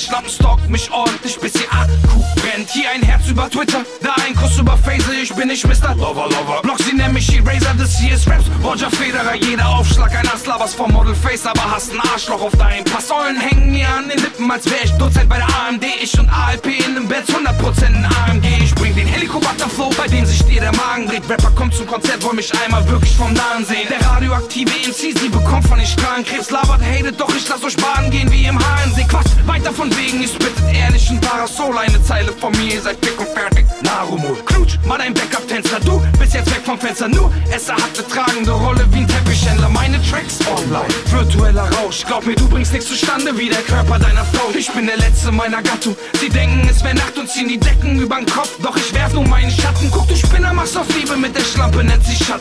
Schlampen stalkt mich ordentlich, bis ihr Akku brennt. Hier ein Herz über Twitter, da ein Kuss über Face. Ich bin nicht Mr. Lover. Block, sie nennen mich Eraser, das hier ist Raps. Roger Federer, jeder Aufschlag ein Astlabers vom Modelface, aber hast ein Arschloch auf deinen Pass. Säulen hängen mir an den Lippen, als wär ich Dozent bei der AMD. Ich und ALP in nem Bett, 100% ein AMG. Ich bring den Helikopter-Flow, bei dem sich dir der Magen dreht. Rapper kommt zum Konzert, wollen mich einmal wirklich vom Nahen sehen. Der radioaktive MC, sie bekommt von den Strahlenkrebs. Labert, hatet, doch ich lass euch baden gehen wie im Hallensee. Quatsch, weiter von wegen, ihr spittet ehrlich ein wahrer Soul. Eine Zeile von mir, ihr seid dick und fertig. Narumo, Knutsch, mal dein Backup-Tänzer. Du bist jetzt weg vom Fenster, nur Esser hat eine tragende Rolle wie ein Teppichhändler. Meine Tracks online, virtueller Rausch. Glaub mir, du bringst nichts zustande wie der Körper deiner Frau. Ich bin der Letzte meiner Gattung. Sie denken, es wär Nacht und ziehen die Decken übern Kopf. Doch ich werf nur meinen Schatten. Guck, du Spinner, machst auf Liebe mit der Schlampe, nennt sich Schatten.